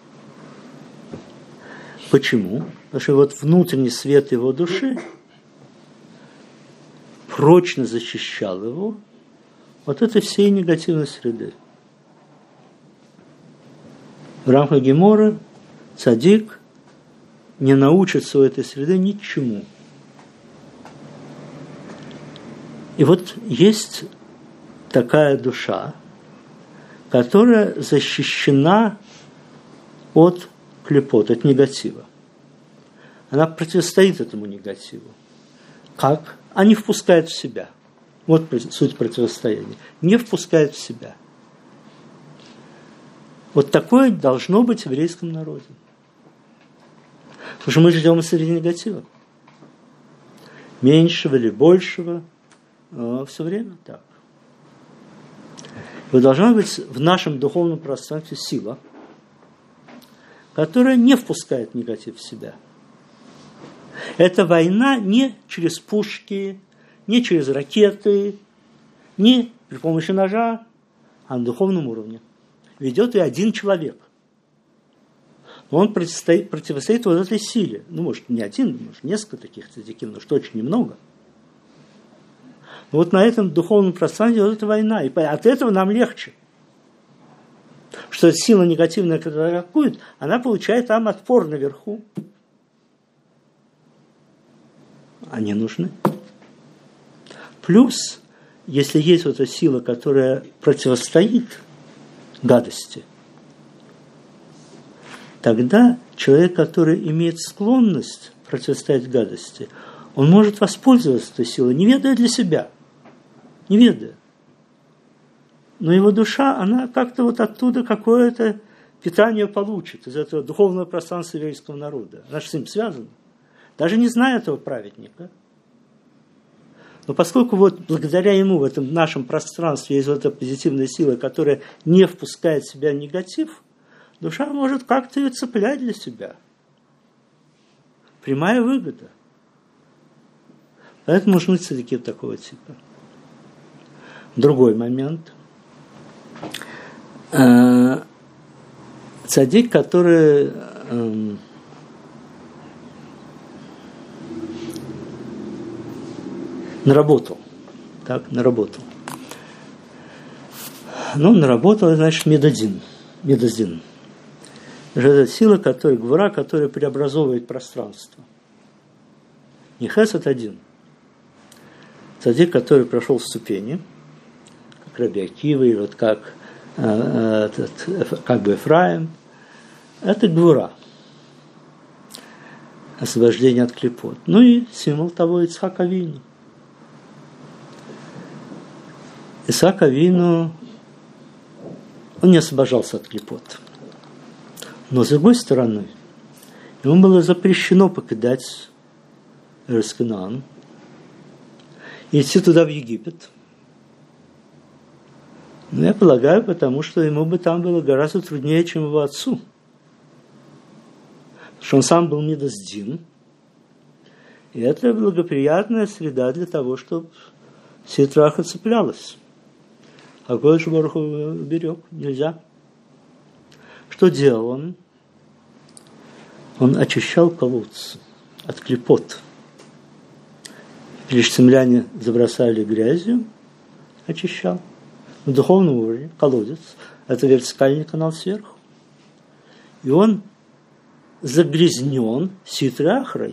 Speaker 1: Почему? Потому что внутренний свет его души прочно защищал его вот этой всей негативной среды. В рамках Геморы цадик не научится у этой среды ничему. И вот есть такая душа, которая защищена от клепот, от негатива. Она противостоит этому негативу. Как? А не впускает в себя. Вот суть противостояния. Не впускает в себя. Вот такое должно быть в еврейском народе. Потому что мы живем среди негатива. Меньшего или большего. Все время так. И должна быть в нашем духовном пространстве сила, которая не впускает негатив в себя. Эта война не через пушки, не через ракеты, не при помощи ножа, а на духовном уровне. Ведет и один человек. Но он противостоит вот этой силе. Ну, может, не один, может, несколько таких цадиким, но что очень немного. Но вот на этом духовном пространстве вот эта война. И от этого нам легче. Что сила негативная, которая атакует, она получает там отпор наверху. Они нужны. Плюс, если есть вот эта сила, которая противостоит гадости, тогда человек, который имеет склонность противостоять гадости, он может воспользоваться этой силой, не ведая для себя, не ведая. Но его душа, она как-то вот оттуда какое-то питание получит, из этого духовного пространства еврейского народа. Она же с ним связана. Даже не зная этого праведника. Но поскольку вот благодаря ему в этом нашем пространстве есть вот эта позитивная сила, которая не впускает в себя негатив, душа может как-то ее цеплять для себя. Прямая выгода. Поэтому нужны цадики такого типа. Другой момент. Цадик, который наработал. Так, наработал. Ну, наработал, значит, медадин. Медадин. Это сила, которая, гвура, которая преобразовывает пространство. Не хесед один. Цадик, который прошел ступени, как Раби Акива, и вот как бы Эфраим, это гвура. Освобождение от клепот. Ну и символ того Ицхак Авину. Ицхак Авину, он не освобождался от клепот. Но, с другой стороны, ему было запрещено покидать Эрец Кнаан и идти туда, в Египет. Но я полагаю, потому что ему бы там было гораздо труднее, чем его отцу. Потому что он сам был медаздин. И это благоприятная среда для того, чтобы ситраха цеплялась. А Кодэш Барух Ху берег, нельзя. Что делал он? Он очищал колодцы от клепот. Лишь земляне забросали грязью, очищал. На духовном уровне колодец – это вертикальный канал сверху. И он загрязнен ситрой ахрой.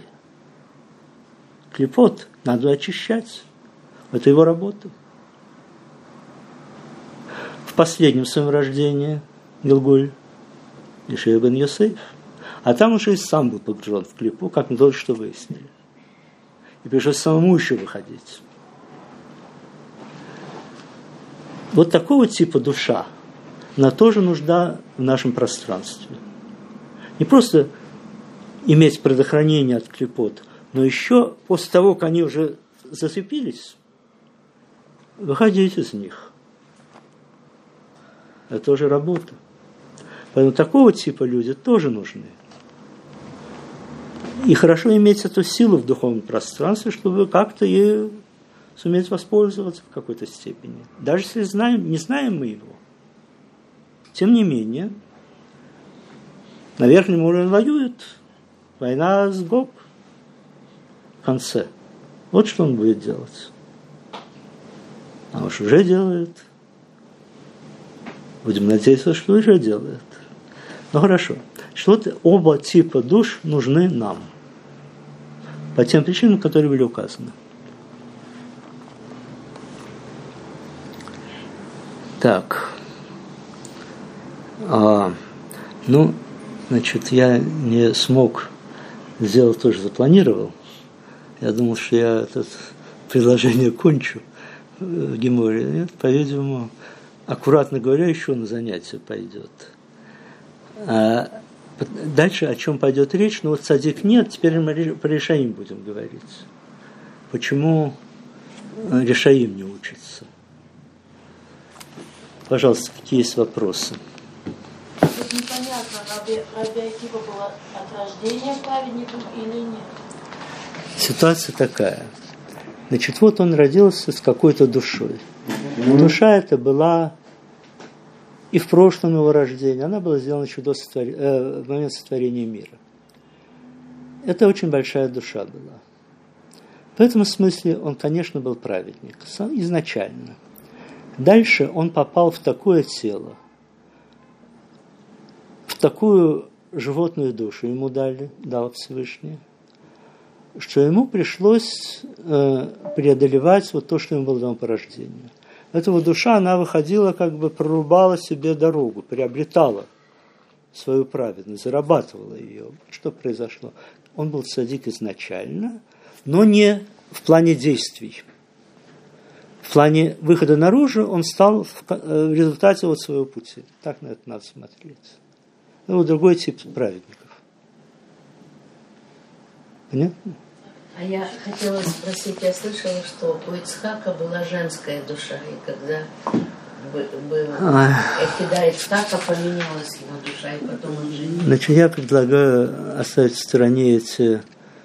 Speaker 1: Клепот надо очищать. Это его работа. В последнем своем рождении Гилгуль Ишия бен Йосеф. А там уже и сам был погружен в клепу, как мы только что выяснили. И пришлось самому еще выходить. Вот такого типа душа, она тоже нужна в нашем пространстве. Не просто иметь предохранение от клепот, но еще после того, как они уже зацепились, выходить из них. Это тоже работа. Поэтому такого типа люди тоже нужны. И хорошо иметь эту силу в духовном пространстве, чтобы как-то ею суметь воспользоваться в какой-то степени. Даже если не знаем мы его. Тем не менее, на верхнем уровне воюют. Война с Гог в конце. Вот что он будет делать. А уж уже делает. Будем надеяться, что уже делает. Ну хорошо. Что-то, оба типа душ нужны нам. По тем причинам, которые были указаны. Так. Значит, я не смог сделать то, что запланировал. Я думал, что я это предложение кончу в Геморе. Нет, по-видимому, аккуратно говоря, еще на занятие пойдет. Дальше о чем пойдет речь? Ну вот цадик нет, теперь мы про решаим будем говорить. Почему решаим не учится? Пожалуйста, какие есть вопросы?
Speaker 4: Тут непонятно, Раби Акива был от рождения праведником или нет.
Speaker 1: Ситуация такая. Значит, вот он родился с какой-то душой. Душа эта была и в прошлом его рождения, она была сделана еще в момент сотворения мира. Это очень большая душа была. В этом смысле он, конечно, был праведник, изначально. Дальше он попал в такое тело, в такую животную душу ему дал Всевышний, что ему пришлось преодолевать вот то, что ему было дано по рождению. Эта вот душа, она выходила, как бы прорубала себе дорогу, приобретала свою праведность, зарабатывала ее. Что произошло? Он был цадик изначально, но не в плане действий. В плане выхода наружу он стал в результате вот своего пути. Так на это надо смотреть. Ну, вот другой тип праведников. Понятно?
Speaker 2: А я хотела спросить, я слышала, что у Ицхака была женская душа, и когда был Эхида Ицхака, поменялась его душа, и потом он женился.
Speaker 1: Значит, я предлагаю оставить в стороне эти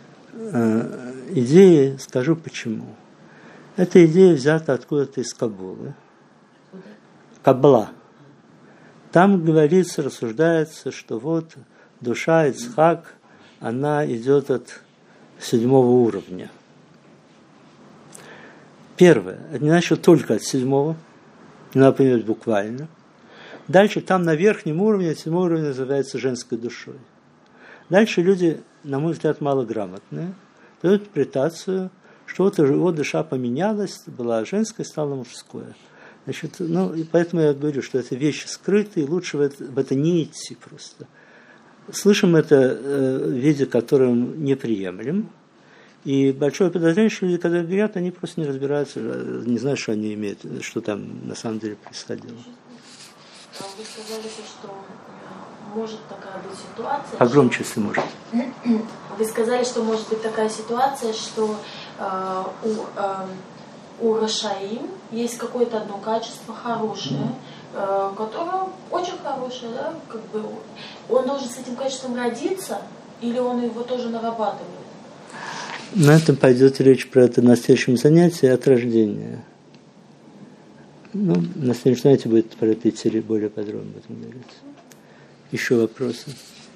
Speaker 1: идеи, скажу почему. Эта идея взята откуда-то из Каббалы. Каббала. Там говорится, рассуждается, что вот душа Ицхак, она идет от 7-го уровня. Первое. Это не значит только от 7-го. Не надо понимать буквально. Дальше там на верхнем уровне, 7-й уровень называется женской душой. Дальше люди, на мой взгляд, малограмотные, дают интерпретацию, что вот его душа поменялась, была женская, стала мужская. Значит, и поэтому я говорю, что это вещи скрытые, лучше в это не идти просто. Слышим это в виде, которым не приемлем. И большое подозрение, что люди, когда говорят, они просто не разбираются, не знают, что они имеют, что там на самом деле происходило.
Speaker 4: Вы сказали, что может такая быть ситуация.
Speaker 1: Погромче, если можно.
Speaker 4: Вы сказали, что может быть такая ситуация, что у Рашаим есть какое-то одно качество хорошее, которое очень хорошее, да? Как бы он должен с этим качеством родиться, или он его тоже нарабатывает?
Speaker 1: На этом пойдет речь про это на следующем занятии от рождения. На следующем занятии будет про это идти более подробно об этом говорить. Еще вопросы?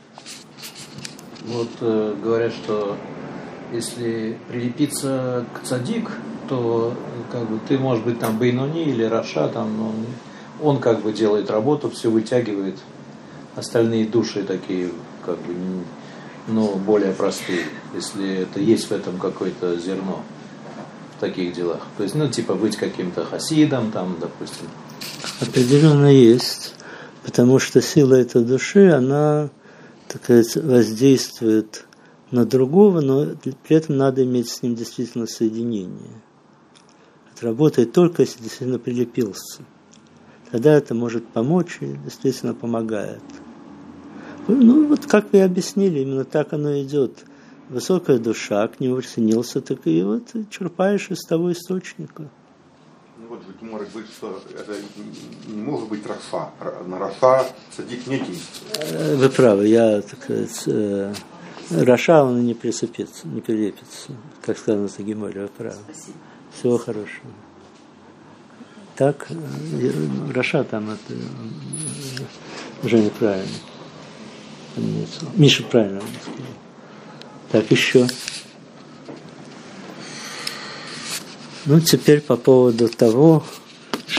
Speaker 5: Вот говорят, что если прилепиться к цадик, то как бы ты, может быть, там Бейнони или Раша, там, он как бы делает работу, все вытягивает. Остальные души такие, как бы, более простые, если это есть в этом какое-то зерно в таких делах. То есть, типа быть каким-то хасидом, там, допустим.
Speaker 1: Определенно есть, потому что сила этой души, она, так сказать, воздействует на другого, но при этом надо иметь с ним действительно соединение. Это работает только, если действительно прилепился. Тогда это может помочь и действительно помогает. Вот как вы объяснили, именно так оно идет. Высокая душа, к нему присоединился, так и вот черпаешь из того источника.
Speaker 3: Вот же Гемора говорит, что это не может быть Раша. На Раша цадик не действует.
Speaker 1: Вы правы, я, так сказать, Раша, он не прицепится, не прилепится. Как сказано в Геморе, вы правы.
Speaker 2: Спасибо.
Speaker 1: Всего хорошего. Так, Раша там это уже неправильно. Миша правильно сказал. Так, еще. Теперь по поводу того,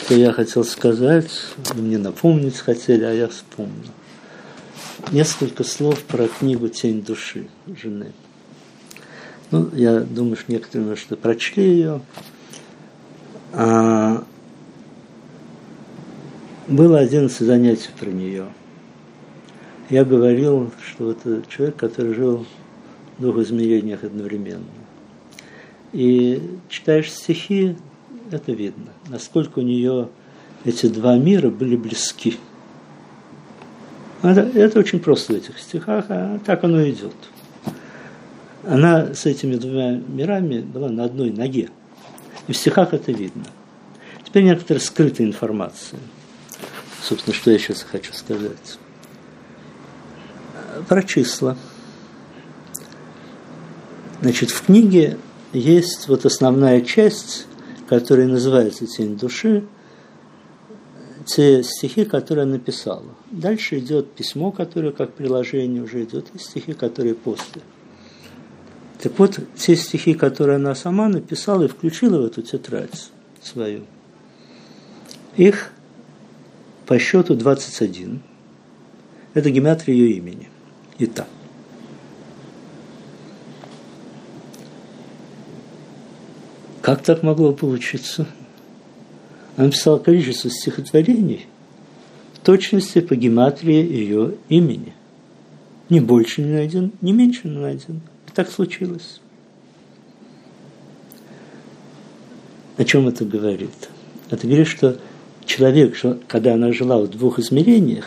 Speaker 1: что я хотел сказать, мне напомнить хотели, а я вспомнил. Несколько слов про книгу «Тень души» жены. Ну, я думаю, что некоторые, может, прочли ее. Было 11 занятий про нее. Я говорил, что это человек, который жил в двух измерениях одновременно. И читаешь стихи, это видно, насколько у нее эти два мира были близки. Это очень просто в этих стихах, а так оно идет. Она с этими двумя мирами была на одной ноге. И в стихах это видно. Теперь некоторая скрытая информация. Собственно, что я сейчас хочу сказать. Про числа. Значит, в книге есть вот основная часть, которая называется «Тень души», те стихи, которые она написала. Дальше идет письмо, которое как приложение уже идет, и стихи, которые после. Так вот, те стихи, которые она сама написала и включила в эту тетрадь свою, их по счету 21. Это гематрия ее имени. Ита. Как так могло получиться? Она писала количество стихотворений в точности по гематрии ее имени. Ни больше ни на один, ни меньше ни на один. И так случилось. О чем это говорит? Это говорит, что человек, когда она жила в двух измерениях,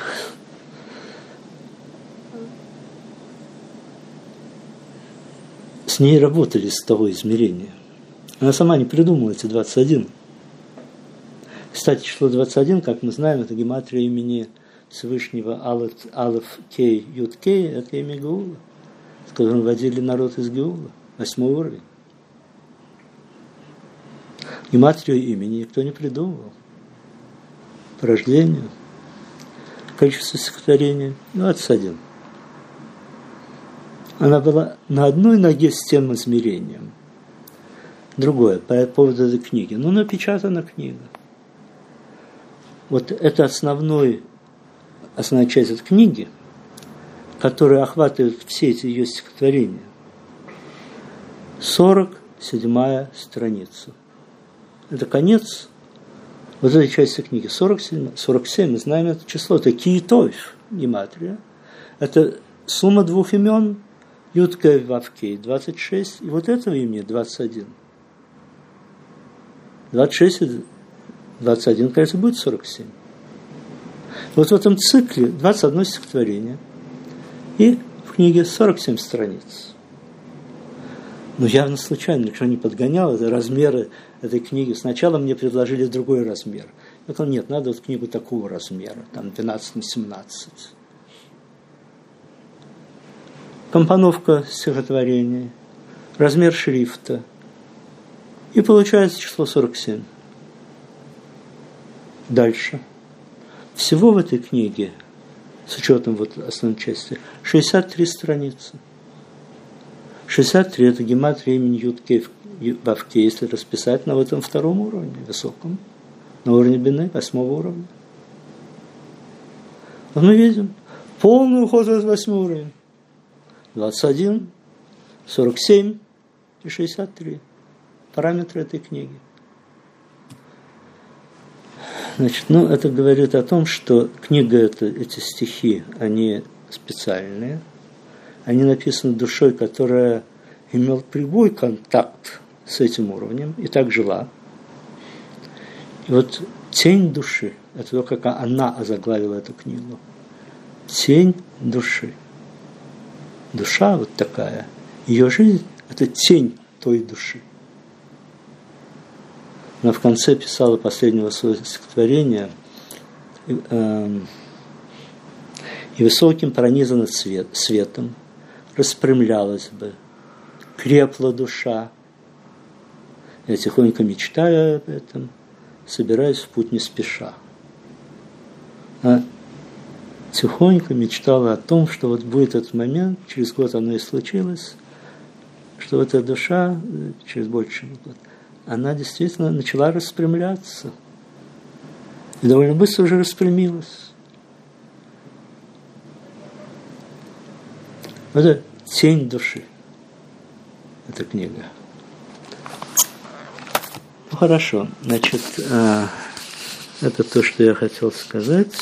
Speaker 1: с ней работали с того измерения. Она сама не придумала эти 21. Кстати, число 21, как мы знаем, это гематрия имени Всевышнего Алеф Кей Юд Кей, это имя Геула, с которым водили народ из Геула, 8 уровень. Гематрию имени никто не придумывал. По рождению. Количество стихотворений 21. Она была на одной ноге с тем измерением. Другое, по поводу этой книги. Ну, напечатана книга. Вот это основная часть этой книги, которая охватывает все эти ее стихотворения. 47-я страница. Это конец вот этой части книги. 47, мы знаем это число. Это киитойф, гематрия. Это сумма двух имен. Юткей Вавкей 26. И вот этого имени 21. 26 и 21, кажется, будет 47. Вот в этом цикле 21 стихотворение. И в книге 47 страниц. Но явно случайно, никто не подгонял это размеры этой книги. Сначала мне предложили другой размер. Я сказал, нет, надо вот книгу такого размера, там 12/17. Компоновка стихотворений, размер шрифта. И получается число 47. Дальше. Всего в этой книге, с учетом вот основной части, 63 страницы. 63 – это гематрия имени Юд-Кей Вав-Кей, если расписать на этом втором уровне, высоком, на уровне Бины, 8 уровня. Вот мы видим полный уход в 8 уровень. 21, 47 и 63. Параметры этой книги. Значит, это говорит о том, что книга, эти стихи, они специальные. Они написаны душой, которая имела прямой контакт с этим уровнем и так жила. И вот тень души, это то, как она озаглавила эту книгу. Тень души. Душа вот такая, ее жизнь – это тень той души. Она в конце писала последнего своего стихотворения «И высоким пронизано светом, распрямлялась бы, крепла душа. Я тихонько мечтаю об этом, собираюсь в путь не спеша». А тихонько мечтала о том, что вот будет этот момент, через год оно и случилось, что эта душа, через больше года, она действительно начала распрямляться. И довольно быстро уже распрямилась. Это «Тень души». Эта книга. Ну, хорошо. Значит, это то, что я хотел сказать.